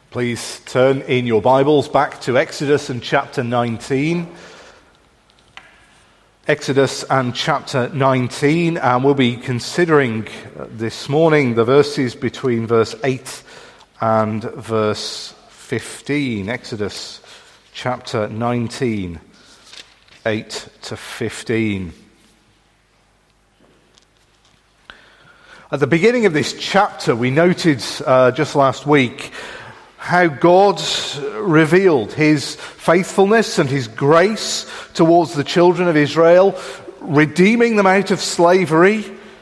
Please turn in your Bibles back to Exodus and chapter 19. Exodus and chapter 19, and we'll be considering this morning the verses between verse 8 and verse 15. Exodus chapter 19, 8 to 15. At the beginning of this chapter, we noted just last week how God revealed his faithfulness and his grace towards the children of Israel, redeeming them out of slavery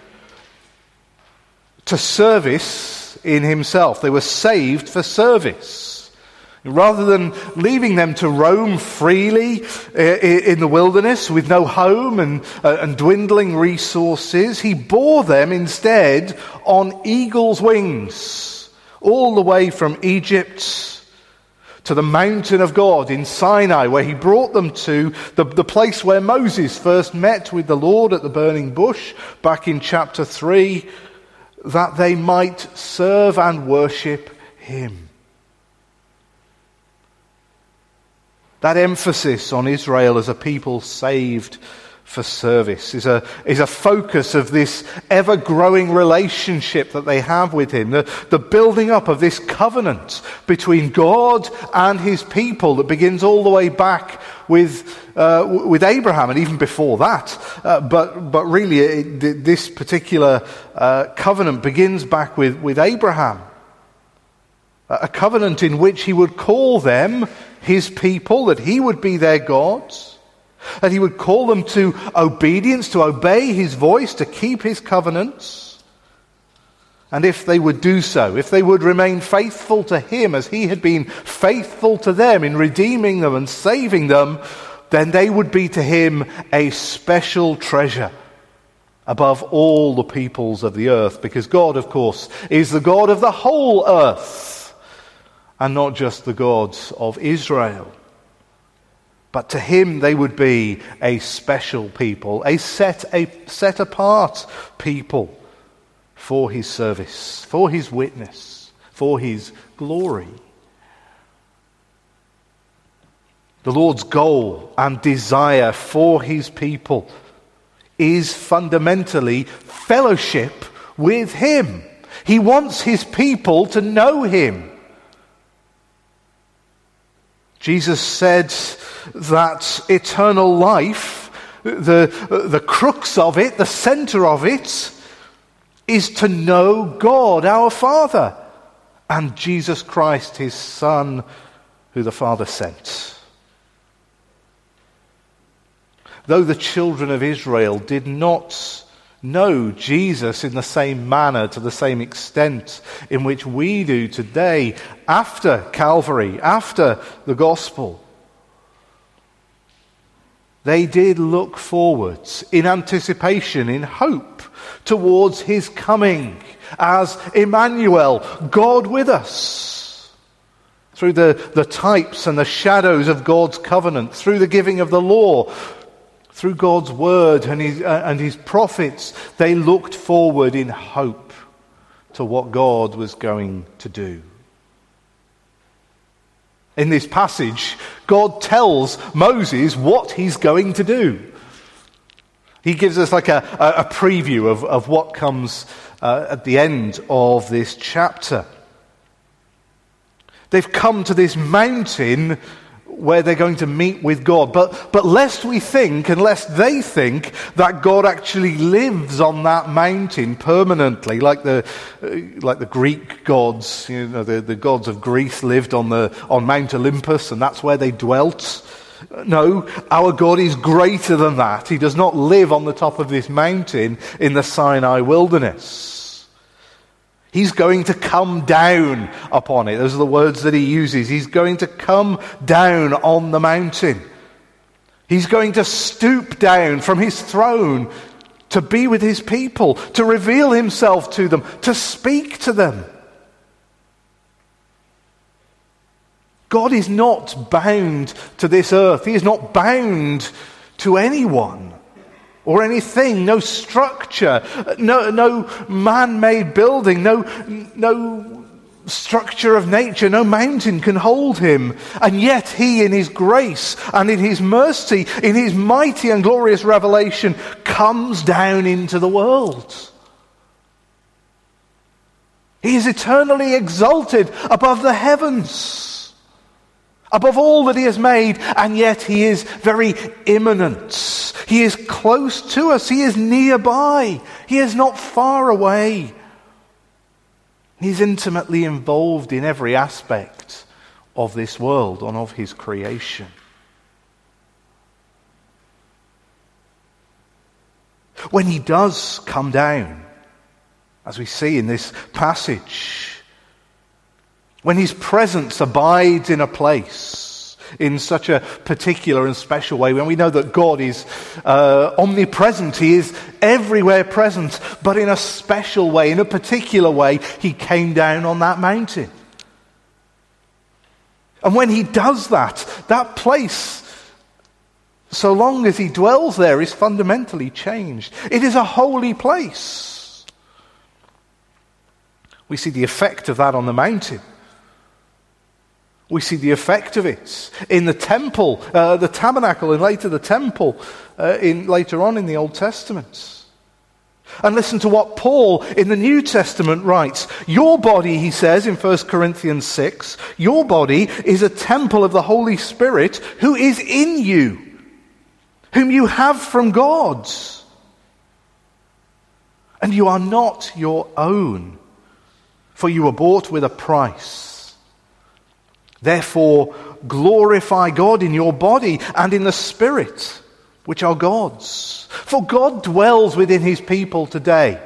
to service in himself. They were saved for service. Rather than leaving them to roam freely in the wilderness with no home and dwindling resources, he bore them instead on eagle's wings, all the way from Egypt to the mountain of God in Sinai, where he brought them to the place where Moses first met with the Lord at the burning bush back in chapter 3, that they might serve and worship him. That emphasis on Israel as a people saved for service is a focus of this ever-growing relationship that they have with him, the building up of this covenant between God and his people that begins all the way back with Abraham, and even before that. But really, this particular covenant begins back with Abraham, a covenant in which he would call them his people, that he would be their God, that he would call them to obedience, to obey his voice, to keep his covenants. And if they would do so, if they would remain faithful to him as he had been faithful to them in redeeming them and saving them, then they would be to him a special treasure above all the peoples of the earth. Because God, of course, is the God of the whole earth and not just the God of Israel. But to him they would be a special people, a set apart people for his service, for his witness, for his glory. The Lord's goal and desire for his people is fundamentally fellowship with him. He wants his people to know him. Jesus said that eternal life, the crux of it, the center of it, is to know God, our Father, and Jesus Christ, his Son, who the Father sent. Though the children of Israel did not know Jesus in the same manner, to the same extent in which we do today, after Calvary, after the gospel, they did look forwards in anticipation, in hope, towards his coming as Emmanuel, God with us, through the types and the shadows of God's covenant, through the giving of the law, through God's word and his prophets. They looked forward in hope to what God was going to do. In this passage, God tells Moses what he's going to do. He gives us like a preview of what comes at the end of this chapter. They've come to this mountain where they're going to meet with God. But lest we think, and lest they think, that God actually lives on that mountain permanently, like the Greek gods, the gods of Greece lived on Mount Olympus, and that's where they dwelt. No, our God is greater than that. He does not live on the top of this mountain in the Sinai wilderness. He's going to come down upon it. Those are the words that he uses. He's going to come down on the mountain. He's going to stoop down from his throne to be with his people, to reveal himself to them, to speak to them. God is not bound to this earth. He is not bound to anyone or anything, no structure, no man-made building, no structure of nature, no mountain can hold him. And yet he, in his grace and in his mercy, in his mighty and glorious revelation, comes down into the world. He is eternally exalted above the heavens, above all that he has made, and yet he is very immanent. He is close to us. He is nearby. He is not far away. He's intimately involved in every aspect of this world and of his creation. When he does come down, as we see in this passage, when his presence abides in a place in such a particular and special way, when we know that God is omnipresent, he is everywhere present, but in a special way, in a particular way, he came down on that mountain. And when he does that, that place, so long as he dwells there, is fundamentally changed. It is a holy place. We see the effect of that on the mountain. We see the effect of it in the temple, the tabernacle, and later the temple, later on in the Old Testament. And listen to what Paul in the New Testament writes. Your body, he says in 1 Corinthians 6, your body is a temple of the Holy Spirit who is in you, whom you have from God. And you are not your own, for you were bought with a price. Therefore, glorify God in your body and in the Spirit, which are God's. For God dwells within his people today.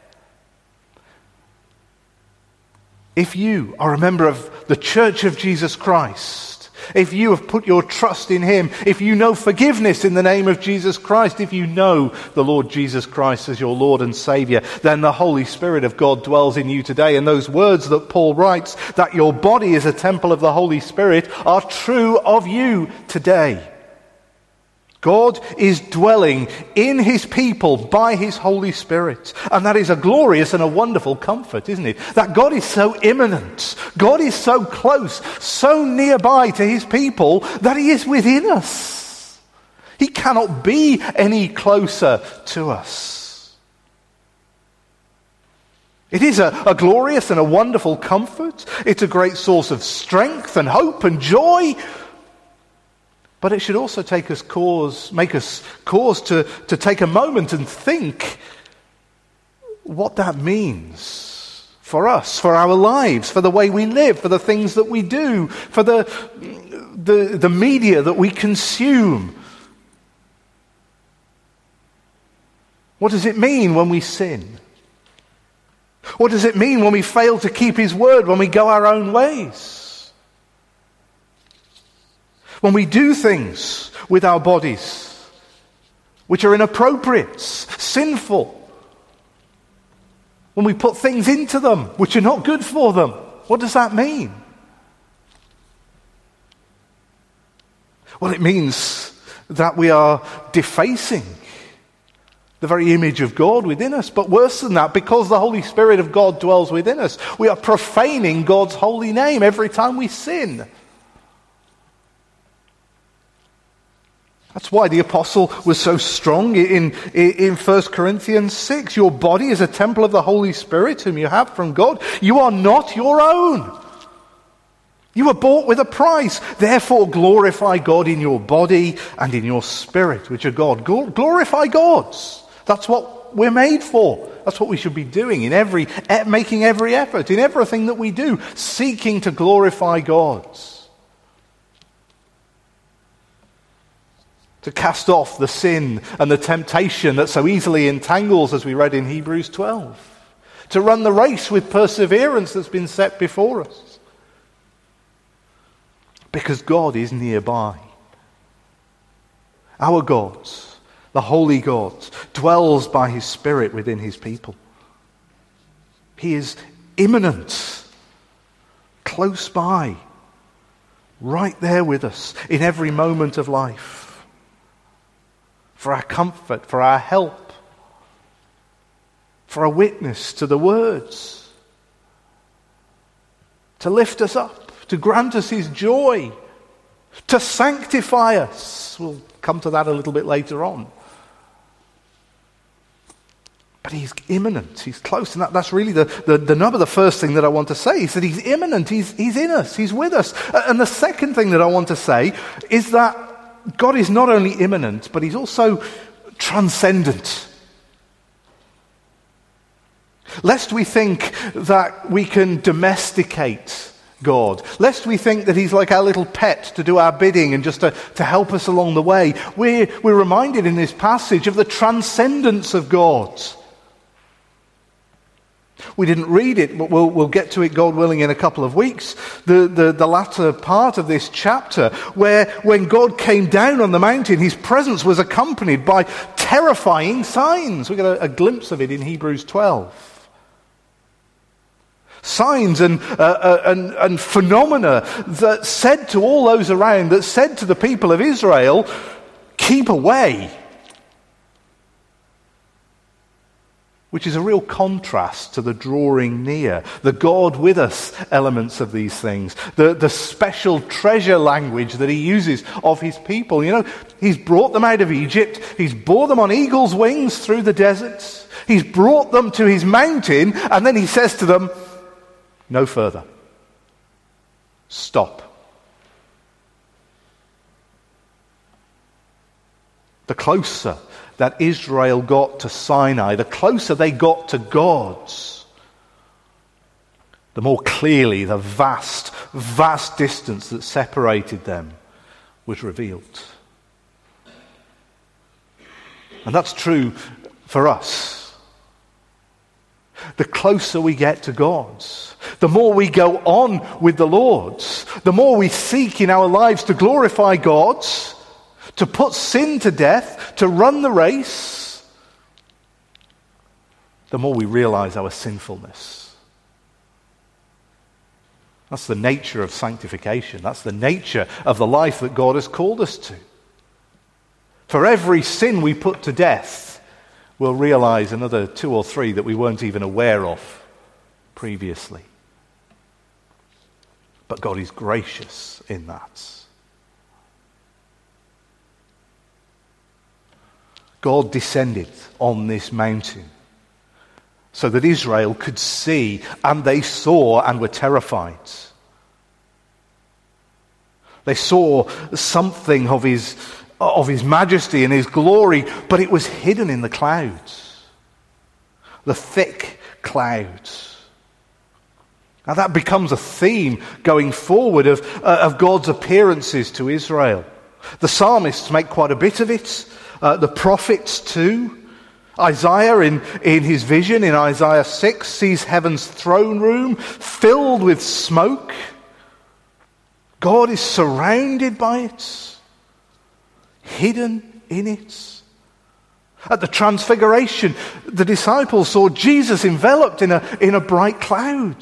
If you are a member of the Church of Jesus Christ, if you have put your trust in him, if you know forgiveness in the name of Jesus Christ, if you know the Lord Jesus Christ as your Lord and Savior, then the Holy Spirit of God dwells in you today. And those words that Paul writes, that your body is a temple of the Holy Spirit, are true of you today. God is dwelling in his people by his Holy Spirit. And that is a glorious and a wonderful comfort, isn't it? That God is so immanent, God is so close, so nearby to his people, that he is within us. He cannot be any closer to us. It is a glorious and a wonderful comfort. It's a great source of strength and hope and joy. But it should also make us cause to take a moment and think what that means for us, for our lives, for the way we live, for the things that we do, for the media that we consume. What does it mean when we sin? What does it mean when we fail to keep his word, when we go our own ways? When we do things with our bodies which are inappropriate, sinful. When we put things into them which are not good for them. What does that mean? Well, it means that we are defacing the very image of God within us. But worse than that, because the Holy Spirit of God dwells within us, we are profaning God's holy name every time we sin. That's why the apostle was so strong in 1 Corinthians 6. Your body is a temple of the Holy Spirit whom you have from God. You are not your own. You were bought with a price. Therefore glorify God in your body and in your spirit, which are God. Glorify God. That's what we're made for. That's what we should be doing making every effort, in everything that we do, seeking to glorify God. To cast off the sin and the temptation that so easily entangles, as we read in Hebrews 12. To run the race with perseverance that's been set before us. Because God is nearby. Our God, the Holy God, dwells by his Spirit within his people. He is immanent, close by, right there with us in every moment of life. For our comfort, for our help, for a witness to the words. to lift us up, to grant us his joy, to sanctify us. We'll come to that a little bit later on. But he's imminent, he's close, and that's really the first thing that I want to say, is that he's imminent, he's in us, he's with us. And the second thing that I want to say is that God is not only imminent, but he's also transcendent. Lest we think that we can domesticate God, lest we think that he's like our little pet to do our bidding and just to help us along the way, we're reminded in this passage of the transcendence of God. We didn't read it, but we'll get to it, God willing, in a couple of weeks. The latter part of this chapter, where when God came down on the mountain, his presence was accompanied by terrifying signs. We get a glimpse of it in Hebrews 12. Signs and phenomena that said to all those around, that said to the people of Israel, keep away. Which is a real contrast to the drawing near, the God with us elements of these things, the special treasure language that he uses of his people. You know, he's brought them out of Egypt, he's bore them on eagle's wings through the deserts, he's brought them to his mountain, and then he says to them, no further. Stop. The closer that Israel got to Sinai, the closer they got to God, the more clearly the vast, vast distance that separated them was revealed. And that's true for us. The closer we get to God, the more we go on with the Lord, the more we seek in our lives to glorify God, to put sin to death, to run the race, the more we realize our sinfulness. That's the nature of sanctification. That's the nature of the life that God has called us to. For every sin we put to death, we'll realize another 2 or 3 that we weren't even aware of previously. But God is gracious in that. God descended on this mountain so that Israel could see, and they saw and were terrified. They saw something of his majesty and his glory, but it was hidden in the clouds, the thick clouds. Now that becomes a theme going forward of God's appearances to Israel. The psalmists make quite a bit of it. The prophets too. Isaiah in his vision in Isaiah 6 sees heaven's throne room filled with smoke. God is surrounded by it, hidden in it. At the Transfiguration, the disciples saw Jesus enveloped in a bright cloud.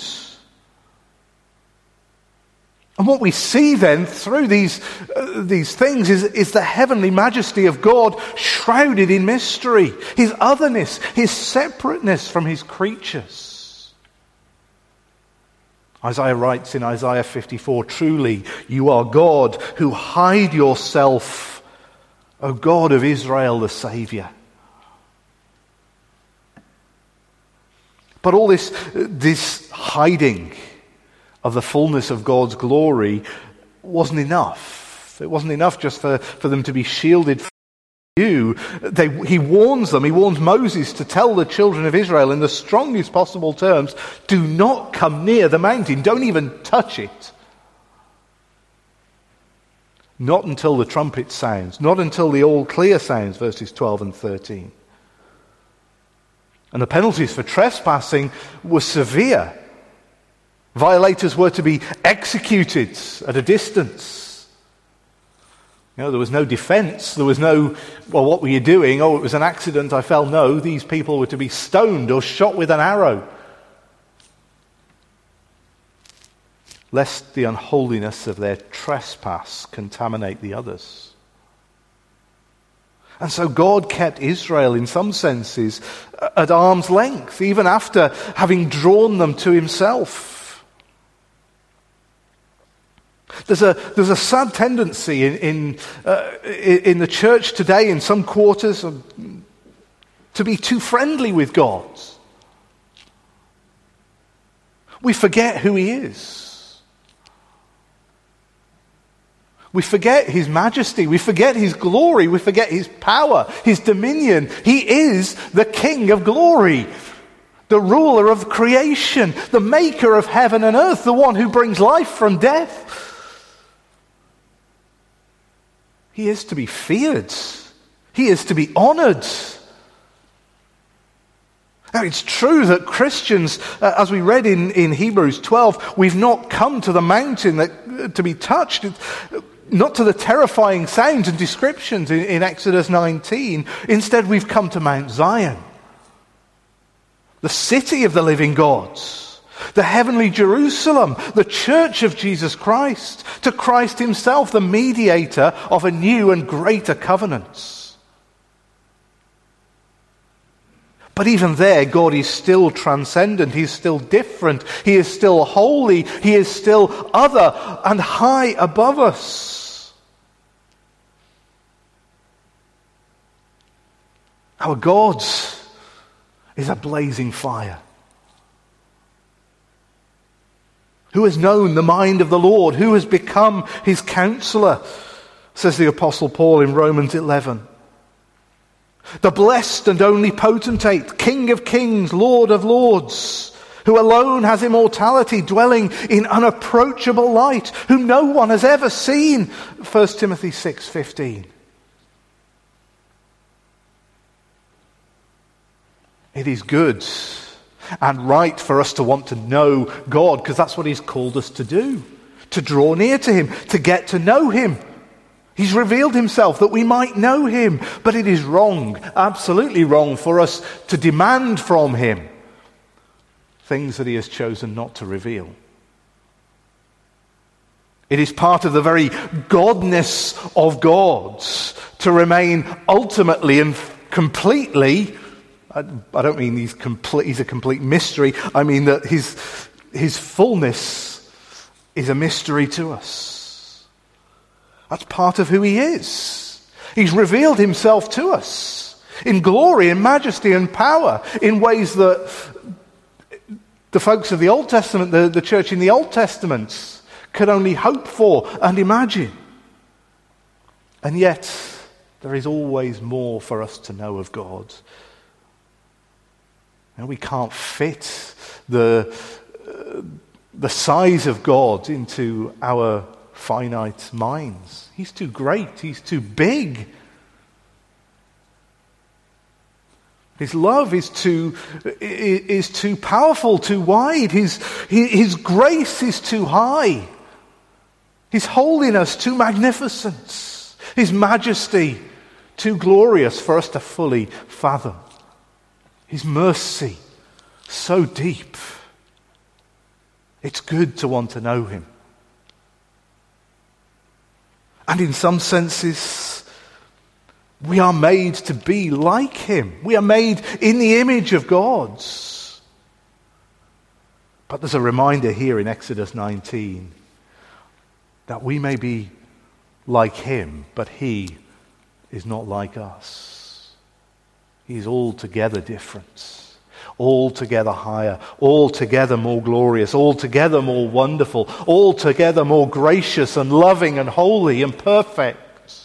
And what we see then through these things is the heavenly majesty of God shrouded in mystery, his otherness, his separateness from his creatures. Isaiah writes in Isaiah 54, truly you are God who hide yourself, O God of Israel the Saviour. But all this hiding of the fullness of God's glory wasn't enough. It wasn't enough just for them to be shielded from view. He warns them, he warns Moses to tell the children of Israel in the strongest possible terms, do not come near the mountain, don't even touch it. Not until the trumpet sounds, not until the all clear sounds, verses 12 and 13. And the penalties for trespassing were severe. Violators were to be executed at a distance. You know, there was no defense. There was no, well, what were you doing? Oh, it was an accident, I fell. No, these people were to be stoned or shot with an arrow, lest the unholiness of their trespass contaminate the others. And so God kept Israel, in some senses, at arm's length, even after having drawn them to himself. There's a sad tendency in the church today, in some quarters, to be too friendly with God. We forget who He is. We forget His majesty. We forget His glory. We forget His power, His dominion. He is the King of glory, the ruler of creation, the maker of heaven and earth, the one who brings life from death. He is to be feared. He is to be honored. Now, it's true that Christians, as we read in Hebrews 12, we've not come to the mountain to be touched, not to the terrifying sounds and descriptions in Exodus 19. Instead, we've come to Mount Zion, the city of the living God, the heavenly Jerusalem, the church of Jesus Christ, to Christ Himself, the mediator of a new and greater covenant. But even there, God is still transcendent. He's still different. He is still holy. He is still other and high above us. Our God is a blazing fire. Who has known the mind of the Lord? Who has become His counselor? Says the Apostle Paul in Romans 11. The blessed and only potentate, King of kings, Lord of lords, who alone has immortality, dwelling in unapproachable light, whom no one has ever seen. 1 Timothy 6:15. It is good and right for us to want to know God, because that's what He's called us to do, to draw near to Him, to get to know Him. He's revealed Himself that we might know Him, but it is wrong, absolutely wrong, for us to demand from Him things that He has chosen not to reveal. It is part of the very godness of God to remain ultimately and completely, I don't mean He's a complete mystery. I mean that His fullness is a mystery to us. That's part of who He is. He's revealed Himself to us in glory, in majesty and power, in ways that the folks of the Old Testament, the church in the Old Testament, could only hope for and imagine. And yet, there is always more for us to know of God. Now, we can't fit the size of God into our finite minds. He's too great. He's too big. His love is too powerful, too wide. His grace is too high. His holiness too magnificent. His majesty too glorious for us to fully fathom. His mercy so deep. It's good to want to know Him. And in some senses, we are made to be like Him. We are made in the image of God. But there's a reminder here in Exodus 19 that we may be like Him, but He is not like us. He is altogether different, altogether higher, altogether more glorious, altogether more wonderful, altogether more gracious and loving and holy and perfect.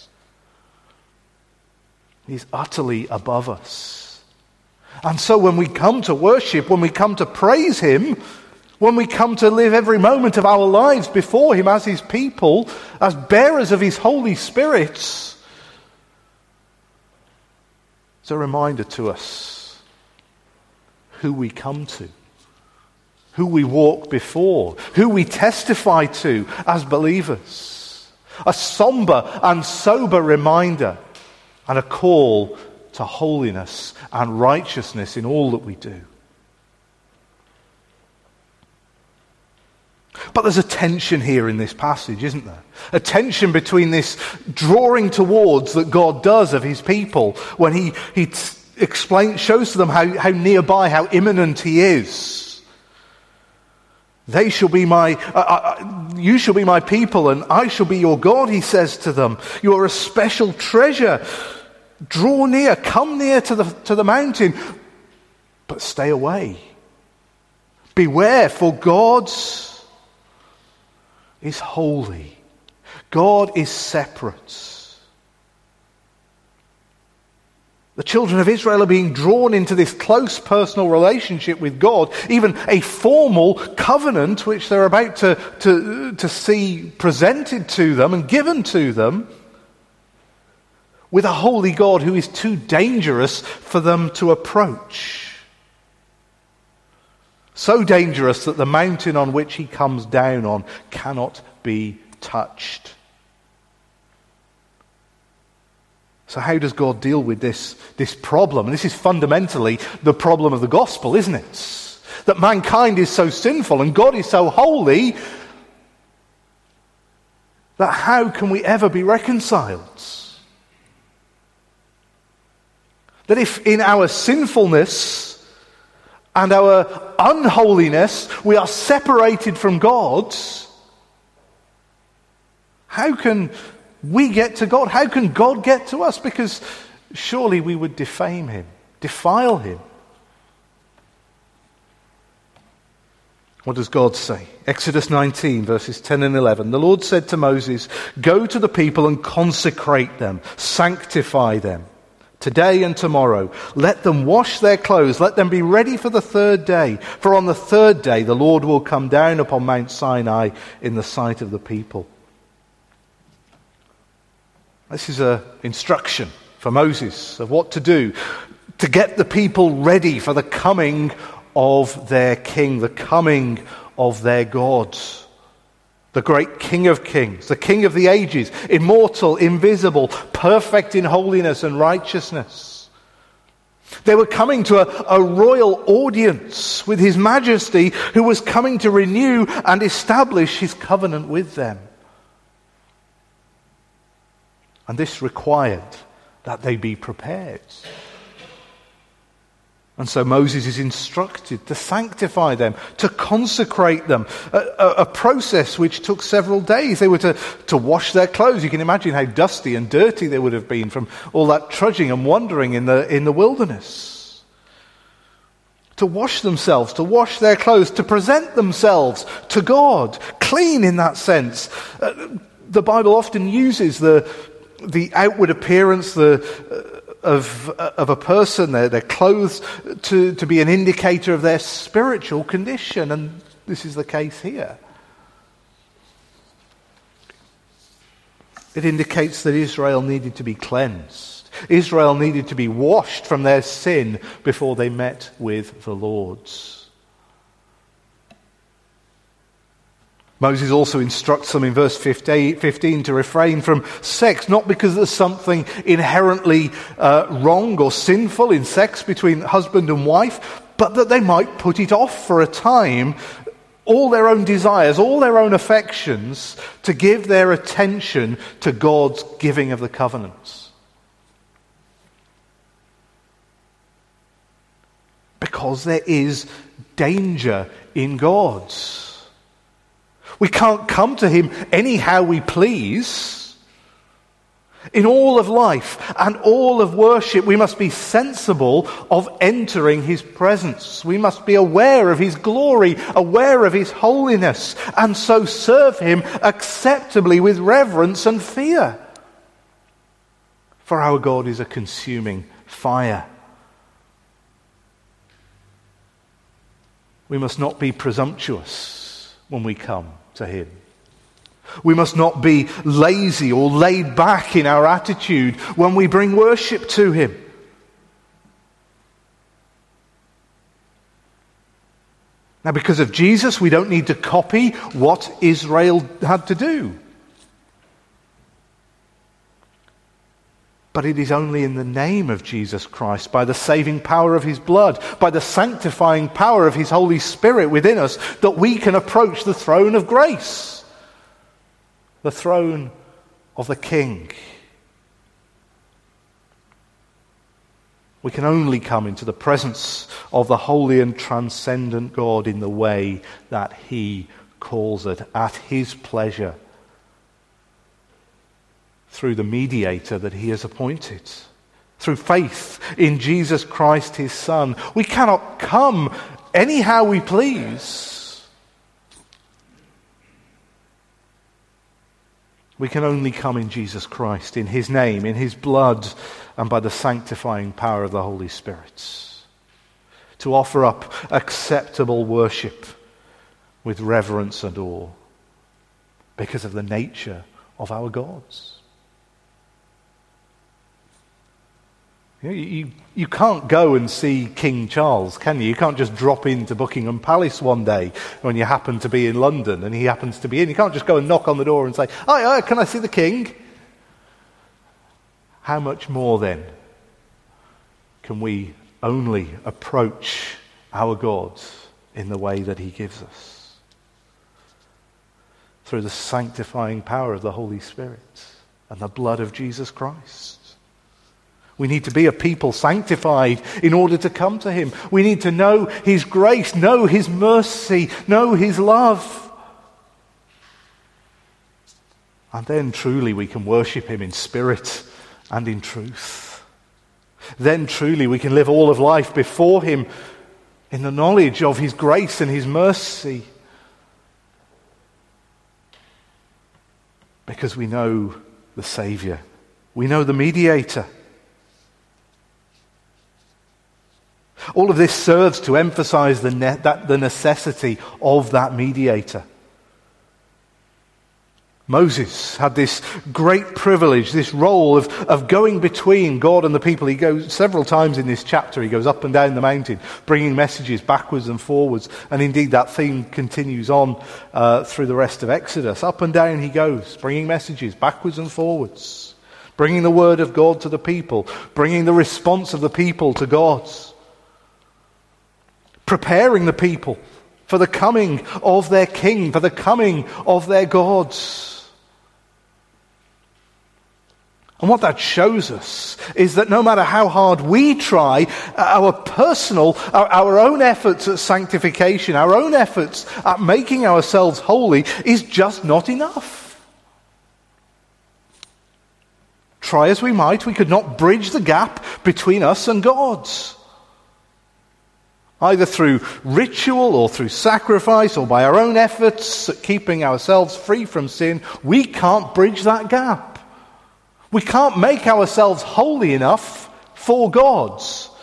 He's utterly above us. And so when we come to worship, when we come to praise Him, when we come to live every moment of our lives before Him as His people, as bearers of His Holy Spirit, it's a reminder to us who we come to, who we walk before, who we testify to as believers. A somber and sober reminder and a call to holiness and righteousness in all that we do. But there's a tension here in this passage, isn't there? A tension between this drawing towards that God does of His people when He shows to them how nearby, how imminent He is. You shall be my people, and I shall be your God, he says to them. You are a special treasure. Draw near, come near to the mountain, but stay away. Beware, for God is holy. God is separate. The children of Israel are being drawn into this close personal relationship with God, even a formal covenant which they're about to see presented to them and given to them, with a holy God who is too dangerous for them to approach. So dangerous that the mountain on which he comes down on cannot be touched. So how does God deal with this problem? And this is fundamentally the problem of the gospel, isn't it? That mankind is so sinful and God is so holy that how can we ever be reconciled? That if in our sinfulness and our unholiness we are separated from God, how can we get to God? How can God get to us? Because surely we would defame him, defile him. What does God say? Exodus 19, verses 10 and 11. The Lord said to Moses, "Go to the people and consecrate them, sanctify them. Today and tomorrow, let them wash their clothes, let them be ready for the third day. For on the third day the Lord will come down upon Mount Sinai in the sight of the people." This is an instruction for Moses of what to do to get the people ready for the coming of their king, the coming of their God, the great King of Kings, the King of the ages, immortal, invisible, perfect in holiness and righteousness. They were coming to a royal audience with his majesty, who was coming to renew and establish his covenant with them. And this required that they be prepared. And so Moses is instructed to sanctify them, to consecrate them, a process which took several days. They were to wash their clothes. You can imagine how dusty and dirty they would have been from all that trudging and wandering in the wilderness. To wash themselves, to wash their clothes, to present themselves to God, clean in that sense. The Bible often uses the outward appearance of a person, their clothes, to be an indicator of their spiritual condition, and this is the case here. It indicates that Israel needed to be cleansed. Israel needed to be washed from their sin before they met with the Lord. Moses also instructs them in verse 15 to refrain from sex, not because there's something inherently wrong or sinful in sex between husband and wife, but that they might put it off for a time, all their own desires, all their own affections, to give their attention to God's giving of the covenants. Because there is danger in God. We can't come to him anyhow we please. In all of life and all of worship, we must be sensible of entering his presence. We must be aware of his glory, aware of his holiness, and so serve him acceptably with reverence and fear. For our God is a consuming fire. We must not be presumptuous when we come to him. We must not be lazy or laid back in our attitude when we bring worship to him. Now, because of Jesus, we don't need to copy what Israel had to do. But it is only in the name of Jesus Christ, by the saving power of his blood, by the sanctifying power of his Holy Spirit within us, that we can approach the throne of grace, the throne of the King. We can only come into the presence of the holy and transcendent God in the way that he calls it, at his pleasure, through the mediator that he has appointed, through faith in Jesus Christ, his Son. We cannot come anyhow we please. We can only come in Jesus Christ, in his name, in his blood, and by the sanctifying power of the Holy Spirit, to offer up acceptable worship with reverence and awe because of the nature of our gods. You can't go and see King Charles, can you? You can't just drop into Buckingham Palace one day when you happen to be in London and he happens to be in. You can't just go and knock on the door and say, "Hi, can I see the King?" How much more then can we only approach our God in the way that he gives us? Through the sanctifying power of the Holy Spirit and the blood of Jesus Christ. We need to be a people sanctified in order to come to him. We need to know his grace, know his mercy, know his love. And then truly we can worship him in spirit and in truth. Then truly we can live all of life before him in the knowledge of his grace and his mercy. Because we know the Savior. We know the mediator. All of this serves to emphasize the necessity of that mediator. Moses had this great privilege, this role of going between God and the people. He goes several times in this chapter, he goes up and down the mountain, bringing messages backwards and forwards. And indeed that theme continues on through the rest of Exodus. Up and down he goes, bringing messages backwards and forwards, bringing the word of God to the people, bringing the response of the people to God, preparing the people for the coming of their king, for the coming of their gods. And what that shows us is that no matter how hard we try, our own efforts at sanctification, our own efforts at making ourselves holy is just not enough. Try as we might, we could not bridge the gap between us and God. Either through ritual or through sacrifice or by our own efforts at keeping ourselves free from sin, we can't bridge that gap. We can't make ourselves holy enough for God.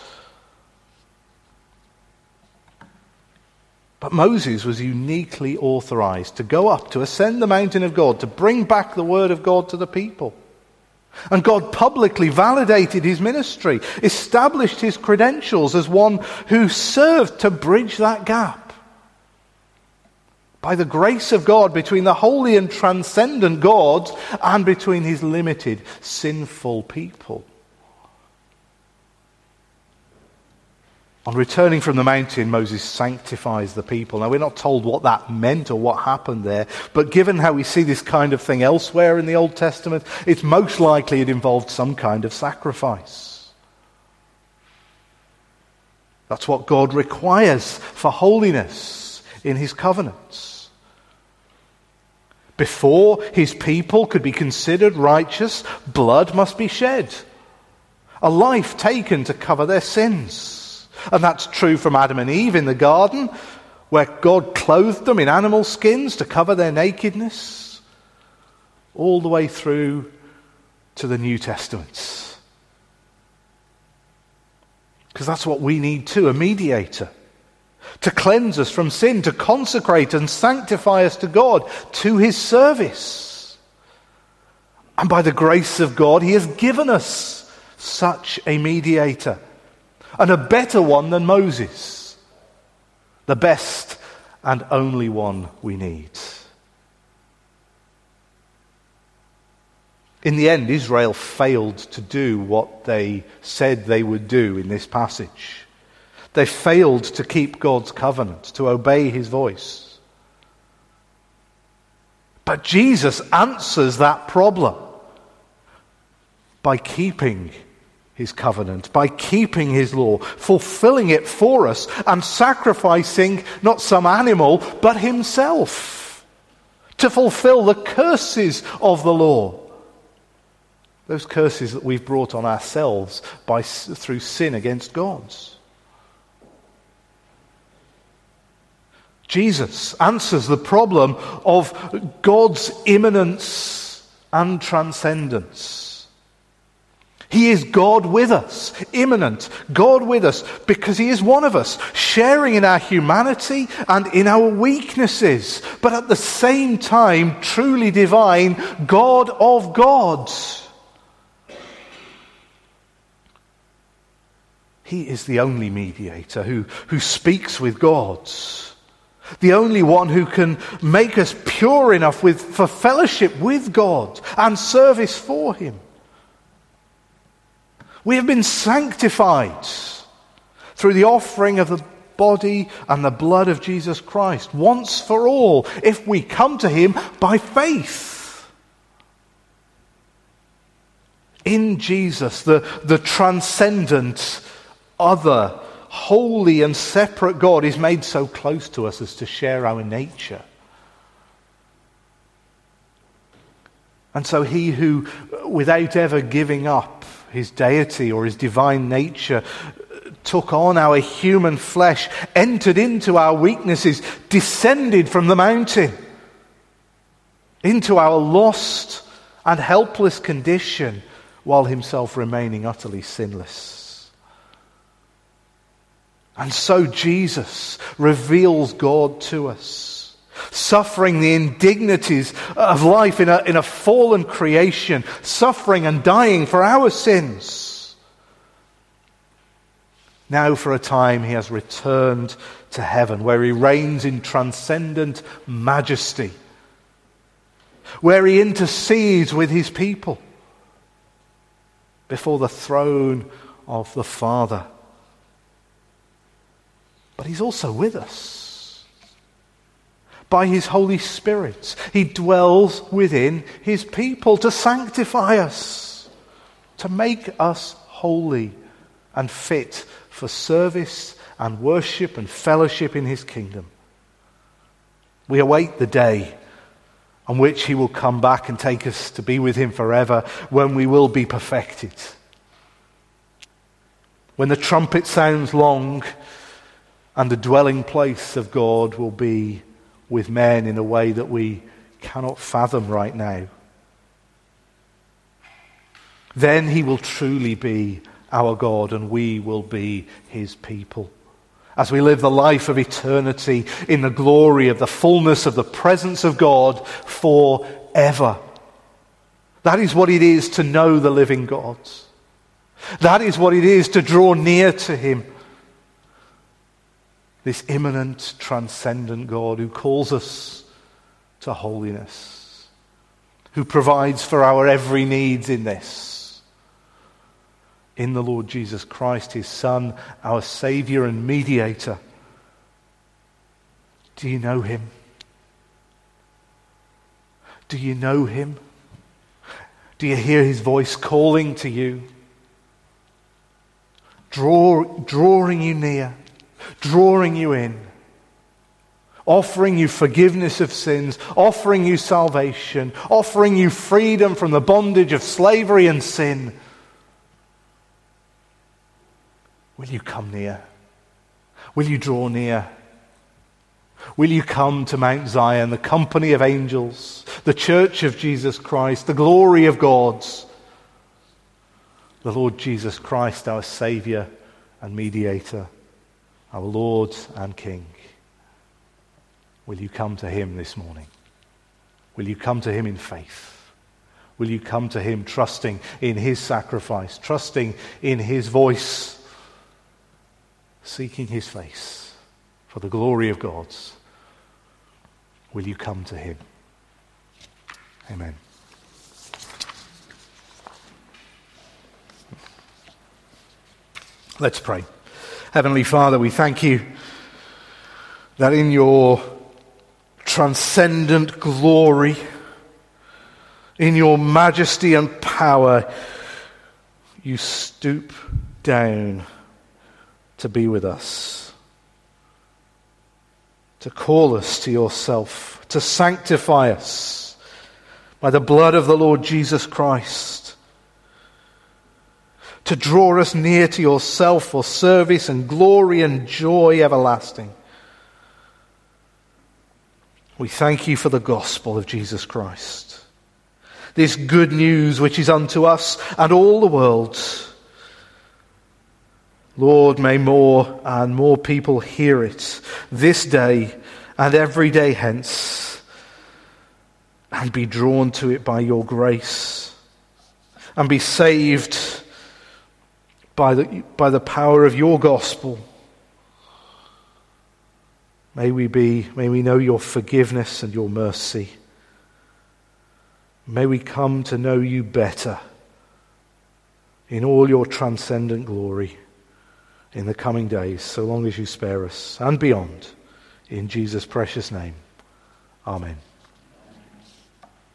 But Moses was uniquely authorized to go up, to ascend the mountain of God, to bring back the word of God to the people. And God publicly validated his ministry, established his credentials as one who served to bridge that gap. By the grace of God between the holy and transcendent God and between his limited, sinful people. On returning from the mountain, Moses sanctifies the people. Now, we're not told what that meant or what happened there, but given how we see this kind of thing elsewhere in the Old Testament, it's most likely it involved some kind of sacrifice. That's what God requires for holiness in his covenants. Before his people could be considered righteous, blood must be shed. A life taken to cover their sins. And that's true from Adam and Eve in the garden, where God clothed them in animal skins to cover their nakedness, all the way through to the New Testament. Because that's what we need too, a mediator, to cleanse us from sin, to consecrate and sanctify us to God, to his service. And by the grace of God, he has given us such a mediator. And a better one than Moses. The best and only one we need. In the end, Israel failed to do what they said they would do in this passage. They failed to keep God's covenant, to obey his voice. But Jesus answers that problem by keeping his covenant, by keeping his law, fulfilling it for us, and sacrificing not some animal, but himself, to fulfill the curses of the law. Those curses that we've brought on ourselves through sin against God. Jesus answers the problem of God's immanence and transcendence. He is God with us, immanent, God with us, because he is one of us, sharing in our humanity and in our weaknesses, but at the same time truly divine, God of gods. He is the only mediator who speaks with God, the only one who can make us pure enough for fellowship with God and service for him. We have been sanctified through the offering of the body and the blood of Jesus Christ, once for all, if we come to him by faith. In Jesus, the transcendent, other, holy and separate God is made so close to us as to share our nature. And so he who, without ever giving up his deity or his divine nature, took on our human flesh, entered into our weaknesses, descended from the mountain into our lost and helpless condition, while himself remaining utterly sinless. And so Jesus reveals God to us, suffering the indignities of life in a fallen creation, suffering and dying for our sins. Now for a time he has returned to heaven, where he reigns in transcendent majesty, where he intercedes with his people before the throne of the Father. But he's also with us. By his Holy Spirit, he dwells within his people to sanctify us, to make us holy and fit for service and worship and fellowship in his kingdom. We await the day on which he will come back and take us to be with him forever, when we will be perfected. When the trumpet sounds long and the dwelling place of God will be with men in a way that we cannot fathom right now. Then he will truly be our God and we will be his people, as we live the life of eternity in the glory of the fullness of the presence of God forever. That is what it is to know the living God. That is what it is to draw near to him. This immanent, transcendent God who calls us to holiness, who provides for our every need in this. In the Lord Jesus Christ, his Son, our Saviour and Mediator. Do you know him? Do you know him? Do you hear his voice calling to you? Drawing you near. Drawing you in, offering you forgiveness of sins, offering you salvation, offering you freedom from the bondage of slavery and sin. Will you come near? Will you draw near? Will you come to Mount Zion, the company of angels, the church of Jesus Christ, the glory of God, the Lord Jesus Christ, our Saviour and Mediator, our Lord and King? Will you come to him this morning? Will you come to him in faith? Will you come to him trusting in his sacrifice, trusting in his voice, seeking his face for the glory of God? Will you come to him? Amen. Let's pray. Heavenly Father, we thank you that in your transcendent glory, in your majesty and power, you stoop down to be with us, to call us to yourself, to sanctify us by the blood of the Lord Jesus Christ, to draw us near to yourself for service and glory and joy everlasting. We thank you for the gospel of Jesus Christ, this good news which is unto us and all the world. Lord, may more and more people hear it this day and every day hence, and be drawn to it by your grace, and be saved by the power of your gospel. May we know your forgiveness and your mercy. May we come to know you better in all your transcendent glory in the coming days, so long as you spare us and beyond. In Jesus' precious name, amen.